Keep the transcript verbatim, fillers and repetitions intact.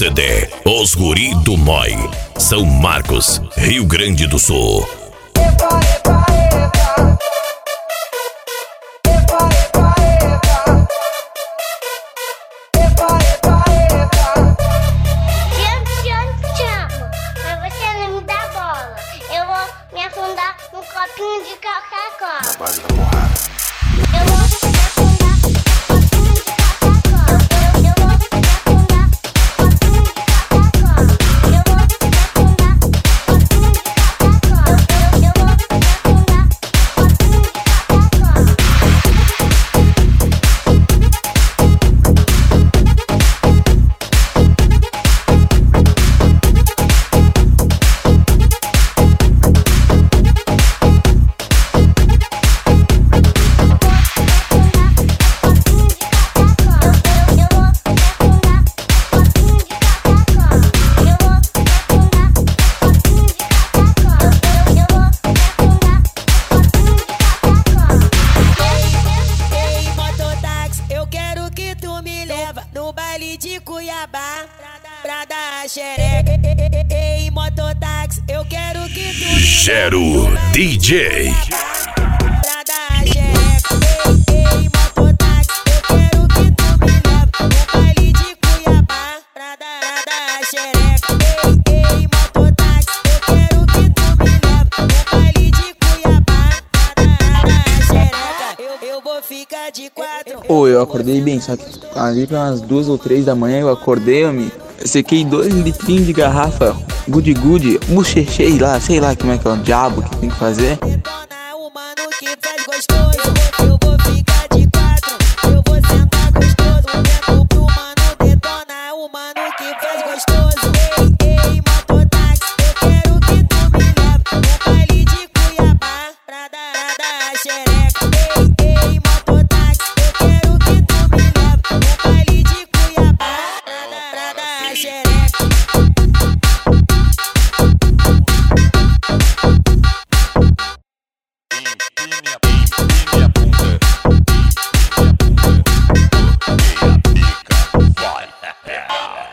C D, Os Guri do Moi, São Marcos, Rio Grande do Sul. Um copinho de Coca-Cola. Na base da porrada. Eu vou me afundar um copinho de Coca-Cola. Eu vou me afundar um copinho de Coca-Cola. Eu vou me afundar um copinho de Coca-Cola. Eu vou me afundar um copinho de no baile de Cuiabá pra dar xereca. Ei, mototáxi, eu quero que tu me Gero D J. Pra dar xereca. Ei, mototáxi, eu quero que tu me leva no baile de Cuiabá pra dar xereca. Ei, mototáxi, eu quero que tu me leva no baile de Cuiabá pra dar xereca. Eu, eu vou ficar de quatro. Pô, eu acordei bem, só que ali pelas duas ou três da manhã eu acordei, eu me sequei dois litrinhos de garrafa Good Good, muxexei lá, sei lá como é que é o diabo que tem que fazer.